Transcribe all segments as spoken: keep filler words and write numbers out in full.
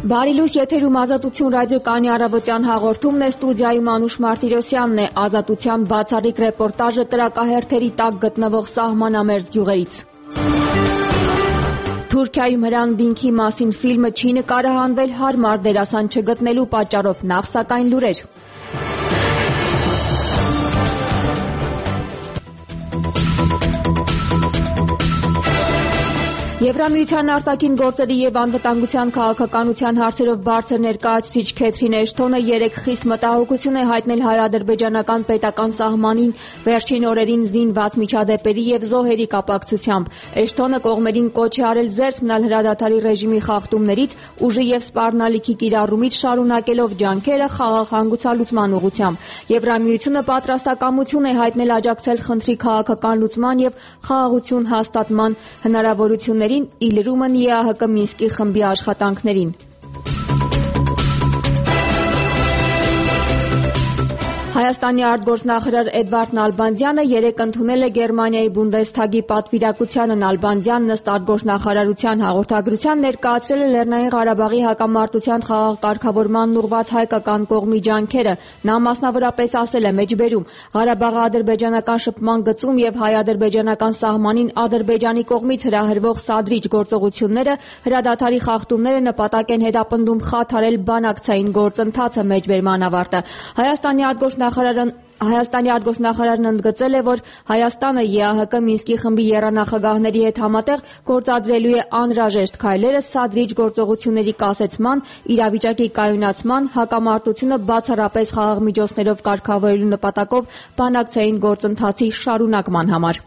Բարի լույս, եթերում Ազատություն ռադիոկայանի առավոտյան հաղորդումն է, ստուդիայում Անուշ Մարտիրոսյանն է։ Ազատության բացառիկ ռեպորտաժը կրակահերթերի տակ գտնվող սահմանամերձ գյուղերից։ Թուրքիայում Հրանտ Դինքի մասին ֆիլմը չի նկարահանվել հարմար դերասան չգտնելու պատճառով, նախ սակայն լուրեր։ Եվրամիության արտաքին գործերի և անվտանգության քաղաքականության հարցերով բարձր ներկայացուցիչ Քեթրին Էշթոնը երեկ խիստ մտահոգություն է հայտնել հայ-ադրբեջանական պետական սահմանին վերջին օրերին զինված միջադեպերի և զոհերի կապակցությամբ։ Էշթոնը կողմերին կոչ է արել զերծ մնալ հրադադարի ռեժիմի խախտումներից, ուժի և սպառնալիքի կիրառումից, շարունակելով ջանքերը խաղաղ հանգուցալուծման ուղղությամբ։ Եվրամիությունը պատրաստակամություն է հայտնել աջակցել խնդրի քաղաքական լուծման և խաղաղություն հաստատման հնարավորություններին, ի լրումն Է Ա Հ Կ Մինսկի խմբի աշխատանքներին։ Հայաստանի արտգործնախարար Էդվարդ Նալբանդյանը երեկ ընդունել է Գերմանիայի Բունդեսթագի պատվիրակությանը։ Նալբանդյանն ըստ արտգործնախարարության հաղորդագրության ներկայացրել է Լեռնային Ղարաբաղի հակամարտության խաղաղ կարգավորմանն ուղղված հայկական կողմի ջանքերը։ Նա մասնավորապես ասել է մեջբերում. «Ղարաբաղը ադրբեջանական շփման գծում և հայ-ադրբեջանական սահմանին Ադրբեջանի կողմից հրահրվող սադրիչ գործողությունները, հրադադարի խախտումները նպատակ են հետապնդում խաթարել բանակցային գործընթացը»։ Մեջբերման ավարտը Հայաստանի արտգործնախարարը Հայաստանի արտգործնախարարն ընդգծել է, որ Հայաստանը Է Ա Հ Կ Մինսկի խմբի եռանախագահների հետ համատեղ գործադրելու է անհրաժեշտ քայլերը սադրիչ գործողությունների կասեցման, իրավիճակի կայունացման, հակամարտությունը բացառապես խաղաղ միջոցներով կարգավորելու նպատակով բանակցային գործընթացի շարունակման համար։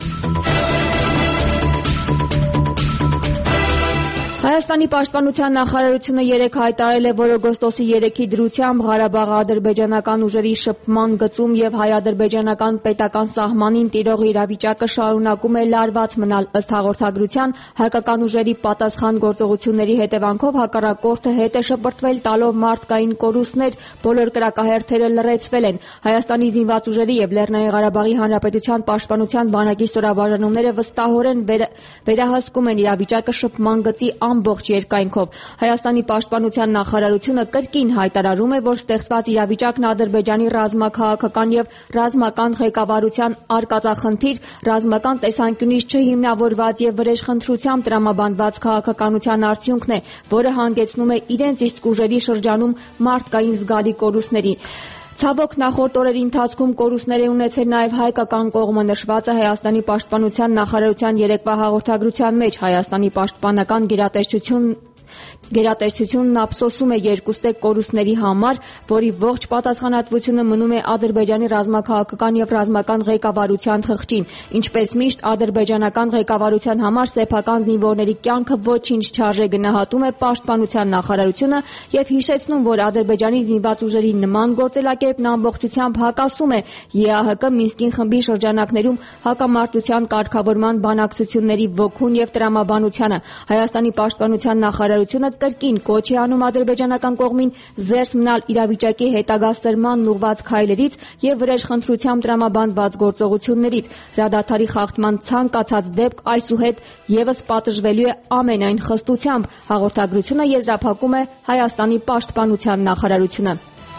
Հայաստանի պաշտպանության նախարարությունը երեկ հայտարարել է, որ օգոստոսի երեքի դրությամբ Ղարաբաղը ադրբեջանական ուժերի շփման գծում և հայ-ադրբեջանական պետական սահմանին տիրող իրավիճակը շարունակում է լարված մնալ։ Ըստ հաղորդագրության, հայկական ուժերի պատասխան գործողությունների հետևանքով հակառակորդը հետ է շպրտվել տալով մարդկային կորուստներ, բոլոր կրակահերթերը լռեցվել են։ Հայաստանի զինված ուժերի և Լեռնային Ղարաբաղի Հանրապետության պաշտպանության բանակի ստորաբաժանումները վստահորեն վերահսկում են իրավիճակը շփման գծի ամբողջ երկայնքով։ Հայաստանի պաշտպանության նախարարությունը կրկին հայտարարում է, որ ստեղծված իրավիճակն Ադրբեջանի ռազմաքաղաքական և ռազմական ղեկավարության արկածախնդիր, ռազմական տեսանկյունից չհիմնավորված և վրեժխնդրությամբ տրամաբանված քաղաքականության արդյունքն է, որը հանգեցնում է իրենց իսկ ուժերի շրջանում մարդկային զգալի կորուստների։ Ցավոք, նախորդ օրերի ընթացքում կորուստներ է ունեցել նաև հայկական կողմը, նշված է Հայաստանի պաշտպանության նախարարության երեկվա հաղորդագրության մեջ։ Հայաստանի պաշտպանական գերատեսչությունն ափսոսում է երկուստեք կորուստների համար, որի ողջ պատասխանատվությունը մնում է Ադրբեջանի ռազմաքաղաքական և ռազմական ղեկավարության խղճին։ Ինչպես միշտ, ադրբեջանական ղեկավարության համար սեփական զինվորների կյանքը ոչինչ չարժե, գնահատում է պաշտպանության նախարարությունը և հիշեցնում, որ Ադրբեջանի զինված ուժերի նման գործելակերպն ամբողջությամբ հակասում է Է Ա Հ Կ Մինսկի խմբի շրջանակներում հակամարտության կարգավորման բանակցությունների ոգուն և տրամաբանությանը։ Հայաստանի պաշտպանության նախարարությունը կրկին կոչ է անում ադրբեջանական կողմին զերծ մնալ իրավիճակի հետագա սրմանն ուղղված քայլերից և վրեժխնդրությամբ տրամաբանված գործողություններից։ Հրադադարի խախտման ցանկացած դեպք այսուհետ ևս պատժվելու է ամենայն խստությամբ։ Հաղորդագրությունը եզրափակում է Հայաստանի պաշտպանության նախարարությունը։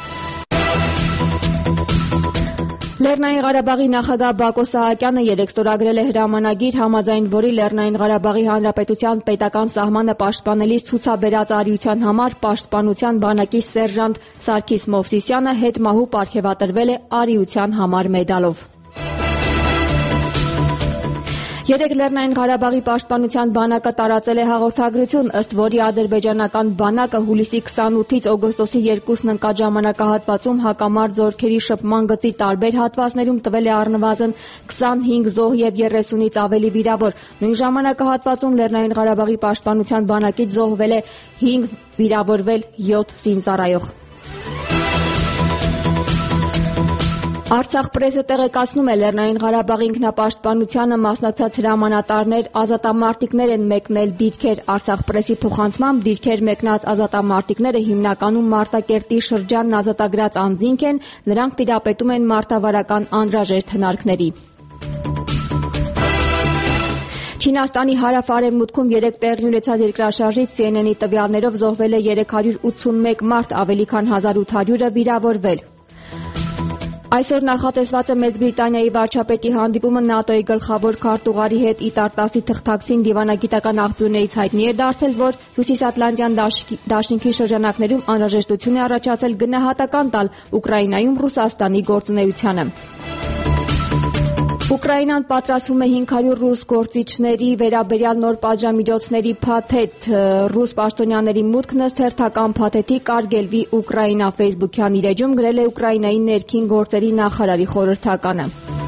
Լեռնային Ղարաբաղի նախագահ Բակո Սահակյանը երեկ ստորագրել է հրամանագիր, համաձայն որի Լեռնային Ղարաբաղի Հանրապետության պետական սահմանը պաշտպանելիս ցուցաբերած արիության համար պաշտպանության բանակի սերժանտ Սարգիս Մովսիսյանը հետմահու պարգևատրվել է արիության համար մեդալով։ Երեկ Լեռնային Ղարաբաղի պաշտպանության բանակը տարածել է հաղորդագրություն, ըստ որի ադրբեջանական բանակը հուլիսի քսանութից օգոստոսի երկուսին ընկած ժամանակահատվածում հակամարտ զորքերի շփման գծի տարբեր հատվածներում տվել է առնվազն քսանհինգ զոհ և երեսունից ավելի վիրավոր։ Նույն ժամանակահատվածում Լեռնային Ղարաբաղի պաշտպանության բանակից զոհվել է հինգ, վիրավորվել յոթ զինծառայող։ Արցախ պրեսը տեղեկացնում է, Լեռնային Ղարաբաղի ինքնապաշտպանությանը մասնակցած հրամանատարներ, ազատամարտիկներ են մեկնել դիրքեր։ Արցախ պրեսի փոխանցմամբ դիրքեր մեկնած ազատամարտիկները հիմնականում Մարտակերտի շրջանն ազատագրած անձինք են, նրանք տիրապետում են մարտավարական անհրաժեշտ հնարքների։ Չինաստանի հարավ-արևմուտքում երեկ տեղի ունեցած երկրաշարժից C N N-ի տվյալներով զոհվել է երեք հարյուր ութսունմեկ մարդ, ավելի քան հազար ութ հարյուրը վիրավորվել։ Այսօր նախատեսված է Մեծ Բրիտանիայի վարչապետի հանդիպումը ՆԱՏՕ-ի գլխավոր քարտուղարի հետ Իտար-տասի թղթակցին դիվանագիտական աղբյուրներից հայտնի է դարձել, որ Հյուսիսատլանտյան դաշինքի շրջանակներում անհրաժեշտություն է առաջացել գնահատական տալ Ուկրաինայում Ռուսաստանի գործունեությանը։ Ուկրաինան պատրաստվում է հինգ հարյուր ռուս գործիչների վերաբերյալ նոր պատժամիջոցների փաթեթ։ Ռուս պաշտոնյաների մուտքն ըստ հերթական փաթեթի կարգելվի Ուկրաինա ֆեյսբուքյան իր էջում գրել է Ուկրաինայի ներքին գործերի նախարարի խորհրդականը։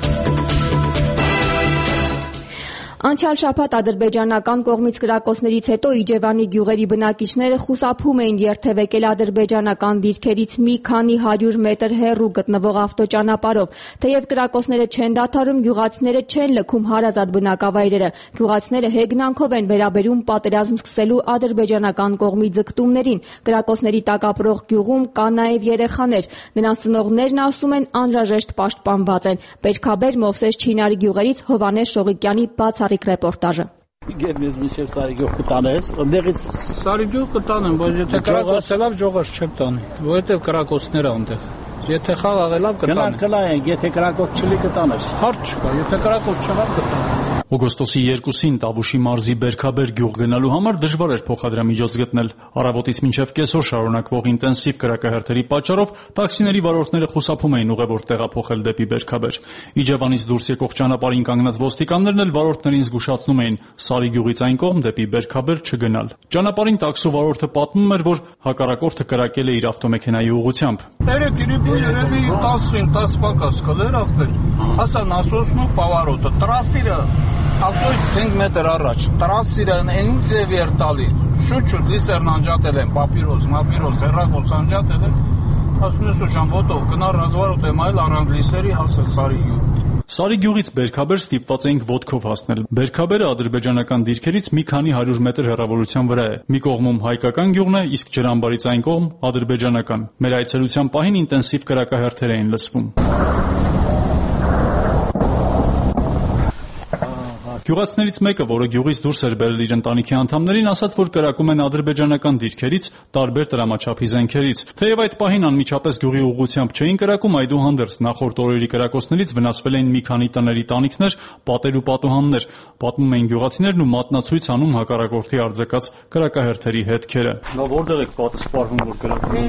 Անցյալ շաբաթ ադրբեջանական կողմից կրակոցներից հետո Իջևանի գյուղերի բնակիչները խուսափում էին երթևեկել ադրբեջանական դիրքերից մի քանի հարյուր մետր հեռու գտնվող ավտոճանապարհով։ Թեև կրակոցները չեն դադարում, գյուղացիները չեն լքում հարազատ բնակավայրերը։ Գյուղացիները հեգնանքով են վերաբերում պատերազմ սկսելու ադրբեջանական կողմի ձգտումներին։ Կրակոցների տակ ապրող գյուղում կա նաև երեխաներ։ Նրանց ծնողներն ասում են անհրաժեշտ պաշտպանված են։ Բերքաբեր Մովսես Չինարի գյուղերից Հովհաննես Շողիկյանի բացառիկ ռեպորտաժը։ Գերմես միշտ Սարիգյուղ կտանես, ընդեղից Սարիգյուղ կտանեմ, բայց եթե կրակոցելավ ջողաշ չեմ տանի, որովհետև կրակոցներ ա այնտեղ։ Եթե խաղ աղելավ կտանեմ։ Գնանք կլայենք, եթե կրակոց չլի կտանես։ Հարց չկա, եթե կրակոց չեղավ կտանեմ։ Օգոստոսի երկուսին Տավուշի մարզի Բերքաբեր գյուղ գնալու համար դժվար էր փոխադրամիջոց գտնել։ Առավոտից մինչև կեսօր շարունակվող ինտենսիվ կրակահերթերի պատճառով տաքսիների վարորդները խուսափում էին ուղևոր տեղափոխել դեպի Բերքաբեր։ Իջևանից դուրս եկող ճանապարհին կանգնած ոստիկաններն էլ վարորդներին զգուշացնում էին Սարի գյուղից այն կողմ դեպի Բերքաբեր չգնալ։ Ճանապարհին տաքսու վարորդը պատմում էր, որ հակառակորդը կրակել է իր ավտոմեքենայի ուղղությամբ։ Երևի տասին տասը պակաս կլեր ախպեր, հասա նասոսնու պավարոտը, տրասիրը, ավտոյից հինգ մետր առաջ, տրասիրը են ձև էր տալի, շուտ-շուտ լիսերն անջատել են, պապիրոս, մապիրոս, հեռակոս անջատել են, ասում ես ու ժան ոտով, կնա ռազվարոտ եմ այլ առանք լիսերի հասել Սարի գյուղ։ Սարի գյուղից Բերքաբեր ստիպված էինք ոտքով հասնել։ Բերքաբերը ադրբեջանական դիրքերից մի քանի հարյուր մետր հեռավորության վրա է։ Մի կողմում հայկական գյուղն է, իսկ ջրամբարից այն կողմ ադրբեջանական։ Մեր այցելության պահին ինտենսիվ կրակահերթեր էին լսվում։ Գյուղացիներից մեկը, որը գյուղից դուրս էր բերել իր ընտանիքի անդամներին, ասաց, որ կրակում են ադրբեջանական դիրքերից, տարբեր տրամաչափի զենքերից։ Թեև այդ պահին անմիջապես գյուղի ուղղությամբ չէին կրակում, այդուհանդերձ նախորդ օրերի կրակոցներից վնասվել էին մի քանի տների տանիքներ, պատեր ու պատուհաններ, պատմում էին գյուղացիներն ու մատնացույց անում հակառակորդի արձակած կրակահերթերի հետքերը։ Նա որտեղ եք պատասխանում, որ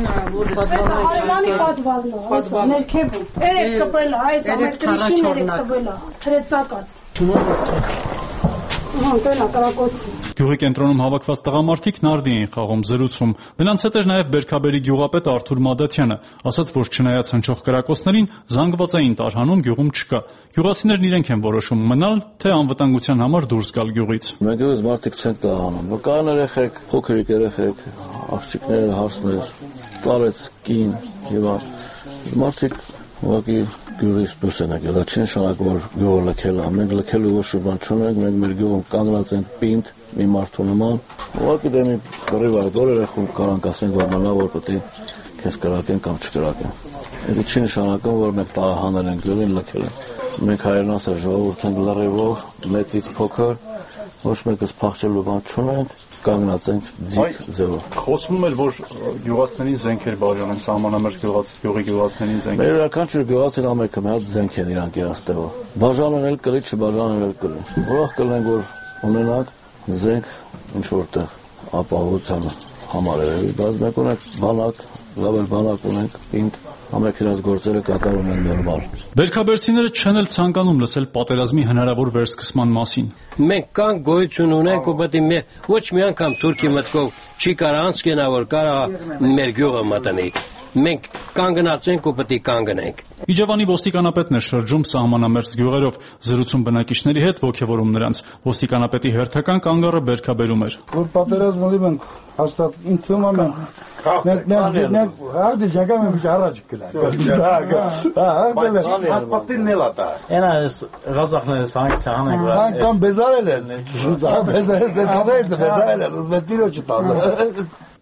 Գյուղի կենտրոնում հավաքված տղամարդիկ նարդի էին խաղում, զրուցում։ Նրանց հետ էր նաև Բերքաբերի գյուղապետ Արթուր Մադաթյանը, ասաց, որ չնայած հնչող կրակոցներին զանգվածային տարհանում գյուղում չկա։ Գյուղացիներն իրենք են որոշում մնալ, թե անվտանգության համար դուրս գալ գյուղից։ Մենք ես մարդիկ չենք տարհանում, վկան երեխեք, փոքրիկ երեխեք, աղջիկներ, հարսներ, տարեց կին եւ մարդիկ ուղղակի գյուղից դուրս են եկել, չի նշանակում որ գյուղը լքել է, մենք լքելու ոչ մի բան չունենք, մենք մեր գյուղում կանգնած ենք պինդ, մի մարդու նման, ուղղակի դե մի կռիվ ա, որ երեխում կարանք ասենք որ մնա, որ պետք է քեզ կրակեն կամ չկրակեն։ Դա չի նշանակում որ մենք տարահանել ենք գյուղին, լքել ենք։ Մենք հայերն ասա ժողովուրդ ենք լրիվով, մեծից փոքր, ոչ մեկս փախչելու բան չունենք, կանգնած ենք ձիգ ձևով։ Խոսվում էր, որ գյուղացիներին զենքեր բաժանեն, սահմանամերձ գյուղի գյուղացիներին զենքեր։ Մեր յուրաքանչյուր գյուղացին ամենքը մի հատ զենք են իրանք երաստեղով։ Բաժանել էլ կրի, չբաժանել էլ կրի։ Ուրախ կլինենք, որ ունենանք զենք ինչ որտեղ ապահովության համար է, բայց մենք ունենք բանակ, լավ էլ բանակ ունենք, պինդ, ամենք իրաց գործերը կատարում են նորմալ։ Բերքաբերցիները չեն էլ ցանկանում լսել պատերազմի հնարավոր վերսկսման մասին։ Մենք կան գոյություն ունենք ու պետք է ոչ մի անգամ թուրքի մտքով չի կարող անցնա որ կարա մեր գյուղը մտնի։ Մենք կանգնած ենք ու պետք է կանգնենք։ Իջևանի ոստիկանապետն էր շրջում սահմանամերձ գյուղերով, զրուցում բնակիչների հետ, ոգևորում նրանց։ Ոստիկանապետի հերթական կանգառը Բերքաբերում էր։ Որ պատերազմ ունի մենք հաստատ ինձ թվում է մենք մենք մենք հարդի ջագամ մենք առաջ գնանք։ Դա հա պատինն էլ ատա։ Էնա Ղազախները սանքցիան են վրա։ Կամ բեզարել են։ Բեզարել են, բեզարել են, ուզբեկիրը չտալ։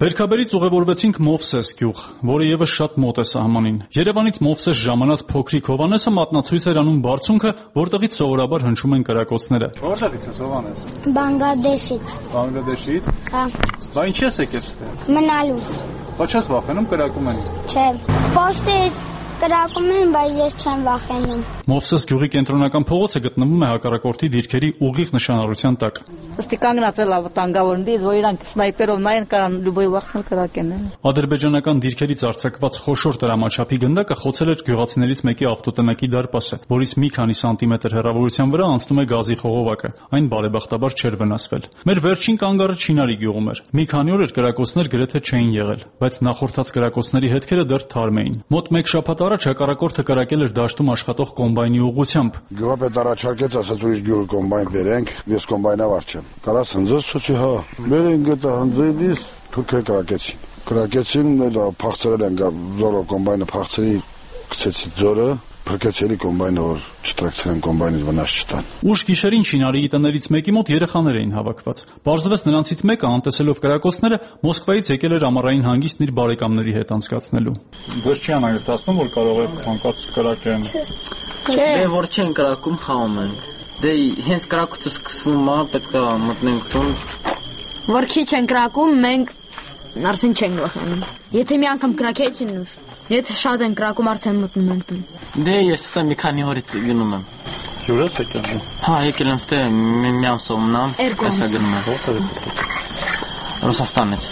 Բերքաբերից ուղևորվեցինք Մովսես գյուղ, որը եւս շատ մոտ է սահմանին։ Երևանից Մովսես ժամանած փոքրիկ Հովանեսը մատնացույց էր անում բարձունքը, որտեղից սովորաբար հնչում են կրակոցները։ Որտեղից է Հովանեսը։ Բանգլադեշից։ Բանգլադեշից։ Հա։ Բա ինչ ես եկել ստեղ։ Մնալու։ Բա չես վախենում կրակում են։ Չէ։ Պոստերից կրակում են, բայց ես չեմ վախենում։ Մովսես գյուղի կենտրոնական փողոցը գտնվում է հակառակորդի դիրքերի ուղիղ նշանառության տակ։ Ըստ կանգնած է լավ տանգավորնից, որ իրանք սնայպերով նայեն կարան լուբոյ վախնել կրակեն։ Ադրբեջանական դիրքերից արձակված խոշոր տրամաչափի գնդակը խոցել էր գյուղացիներից մեկի ավտոտնակի դարպասը, որից մի քանի սանտիմետր հեռավորության վրա անցնում է գազի խողովակը։ Այն բարեբախտաբար չէր վնասվել։ Մեր վերջին կանգառը Չինարի գյուղում էր։ Մի քանի օր էր կրակոցներ գրեթե չէին եղել, բայց նախորդած կրակոցների հետքերը դեռ թարմ էին։ Մոտ մեկ շաբաթ առաջ հակառակորդը կրակել էր դաշտում աշխատող կոմբայնի ուղղությամբ։ Գյուղապետ առաջարկեց, ասաց ուրիշ գյուղի կոմբայն բերենք, ես կոմբայնով արչեմ։ Կարաս հնձես ցույցի հա։ Բերենք գտա հնձեդիս թուրքերը կրակեցին։ Կրակեցին, դա փախցրել են զորո կոմբայնը փախցրի գցեցի ձորը, փրկեցի կոմբայնը, որ չտրակցեն կոմբայնից վնաս չտան։ Ուշ գիշերին Չինարիի տներից մեկի մոտ երեխաներ էին հավաքված։ Պարզվեց նրանցից մեկը անտեսելով կրակոցները Մոսկվայից եկել էր ամառային հանգիստն իր բարեկամների հետ անցկացնելու։ Դες չի անհանգստացնում, որ կարող է հանկարծ կրակեն։ Չէ, դե որ չեն կրակում, խաղում են։ Դե հենց կրակոցը սկսվում է, պետք է մտնենք տուն։ Որ քիչ են կրակում, մենք արդեն չենք վախենում։ Եթե մի անգամ կրակեցին, եթե շատ են կրակում, արդեն մտնում ենք տուն։ Դե ես սա մի քանի օրից գնում եմ։ Յուր ես եկել։ Հա, եկել եմ ստե մի ամսոմնամ, այսա գնում եմ։ Որտեղից ես եկել։ Ռուսաստանից։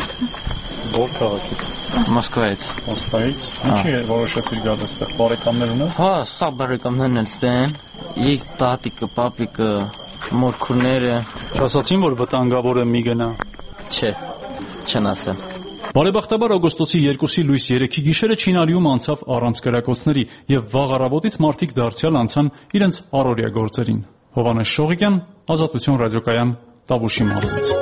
Որ քաղաքից։ Մոսկվայից։ Մոսկվայից։ Ինչի՞ որոշեցիր գալ այստեղ։ Բարեկամներ ունես։ Հա, սա բարեկամներն են ստեն։ Եկ տատիկը, պապիկը, մորքուրները։ Չասացին, որ վտանգավոր է մի գնա։ Չէ, չեն ասել։ Բարեբախտաբար օգոստոսի երկուսի լույս երեքի գիշերը Չինարիում անցավ առանց կրակոցների եւ վաղ առավոտից մարդիկ դարձյալ անցան իրենց առօրյա գործերին։ Հովանես Շողիկյան, Ազատություն ռադիոկայան, Տավուշի մարզից։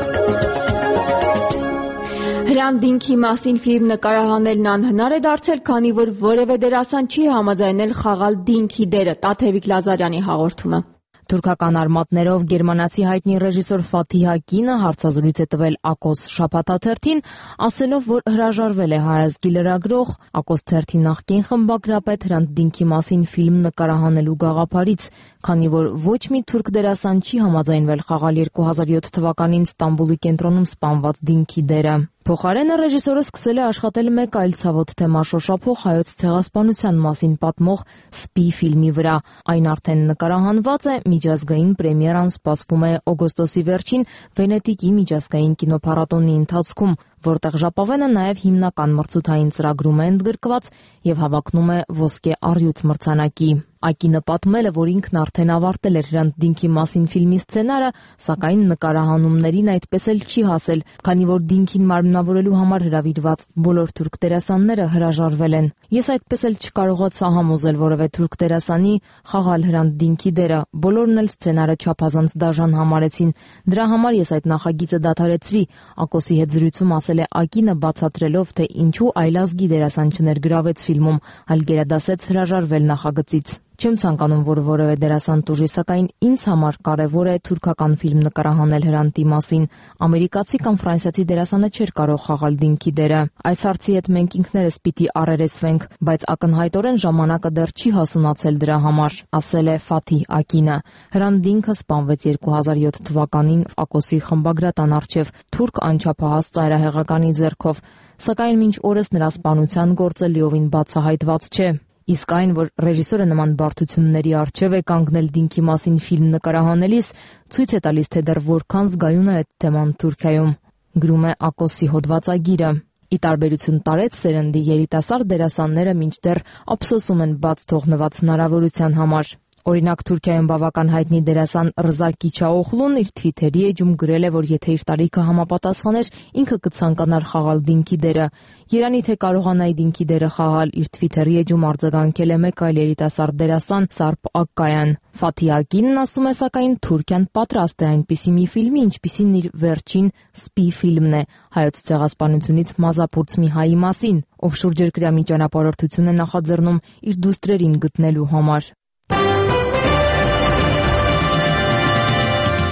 Հրանտ Դինքի մասին ֆիլմ նկարահանելն անհնար է դարձել, քանի որ որևէ դերասան չի համաձայնել խաղալ Դինքի դերը։ Տաթևիկ Լազարյանի հաղորդումը։ Թուրքական արմատներով գերմանացի հայտնի ռեժիսոր Ֆաթիհ Ակինը հարցազրույց է տվել Ակոս շաբաթաթերթին, ասելով, որ հրաժարվել է հայազգի լրագրող Ակոս թերթի նախկին խմբագրապետ Հրանտ Դինքի մասին ֆիլմ նկարահանելու գաղափարից, քանի որ ոչ մի թուրք դերասան չի համաձայնվել խաղալ երկու հազար յոթ թվականին Ստամբուլի կենտրոնում սպանված Դինքի դերը։ Փոխարենը ռեժիսորը սկսել է աշխատել մեկ այլ ցավոտ թեմա շոշափող հայոց ցեղասպանության մասին պատմող Սպի ֆիլմի վրա։ Այն արդեն նկարահանված է, միջազգային պրեմիերան սպասվում է օգոստոսի վերջին Վենետիկի միջազգային կինոփառատոնի ընթացքում, որտեղ ժապավենը նաև հիմնական մրցութային ծրագրում է ընդգրկված եւ հավակնում է ոսկե առյուծ մրցանակի։ Ակինը պատմել է, որ ինքն արդեն ավարտել էր Հրանտ Դինքի մասին ֆիլմի սցենարը, սակայն նկարահանումներին այդպես էլ չի հասել, քանի որ Դինքին մարմնավորելու համար հրավիրված բոլոր թուրք դերասանները հրաժարվել են։ Ես այդպես էլ չկարողացա համոզել որևէ թուրք դերասանի խաղալ Հրանտ Դինքի դերը, բոլորն էլ սցենարը չափազանց դաժան համարեցին։ Դրա համար ես այդ նախագիծը դադարեցրի, Ակոսի հետ զրույցում ասել է Ակինը, բացատրելով, թե ինչու այլազգի դերասան չներգրավեց ֆիլմում, այլ գերադասեց հրաժարվել նախագծից։ Չեմ ցանկանում, որ որևէ դերասան տուժի, սակայն ինձ համար կարևոր է թուրքական ֆիլմ նկարահանել Հրանտի մասին։ Ամերիկացի կամ ֆրանսիացի դերասանը չէր կարող խաղալ Դինքի դերը։ Այս հարցի հետ մենք ինքներս պիտի առերեսվենք, բայց ակնհայտորեն ժամանակը դեռ չի հասունացել դրա համար, ասել է Ֆաթիհ Ակինը։ Հրանտ Դինքը սպանվեց երկու հազար յոթ թվականին Ակոսի խմբագրատան առջև թուրք անչափահաս ծայրահեղականի ձեռքով, սակայն մինչ օրս նրա սպանության գործը լիովին բացահայտված չէ։ Իսկ այն, որ ռեժիսորը նման բարդությունների առջև է կանգնել Դինքի մասին ֆիլմ նկարահանելիս, ցույց է տալիս, թե դեռ որքան զգայուն է այդ թեման Թուրքիայում, գրում է Ակոսի հոդվածագիրը։ Ի տարբերություն տարեց սերնդի երիտասարդ դերասանները մինչդեռ ափսոսում են բաց թողնված հնարավորության համար։ Օրինակ Թուրքիայում բավական հայտնի դերասան Ռզա Կիչաօղլուն իր թվիթերի էջում գրել է, որ եթե իր տարիքը համապատասխաներ, ինքը կցանկանար խաղալ Դինքի դերը։ Երանի թե կարողանայի Դինքի դերը խաղալ, իր թվիթերի էջում արձագանքել է մեկ այլ երիտասարդ դերասան Սարփ Ակկայան։ Ֆաթիհ Ակինն ասում է, սակայն Թուրքիան պատրաստ է այնպիսի մի ֆիլմի, ինչպիսին իր վերջին Սպի ֆիլմն է, հայոց ցեղասպանությունից մազապուրց մի հայի մասին, ով շուրջերկրյա մի ճանապարհորդություն է նախաձեռնում իր դուստրերին գտնելու համար։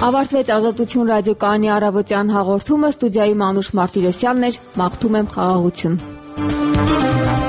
Ավարտվեց Ազատություն ռադիոկայանի առավոտյան հաղորդումը, ստուդիայի Մանուշ Մարտիրոսյանն էր, մաղթում եմ խաղաղություն։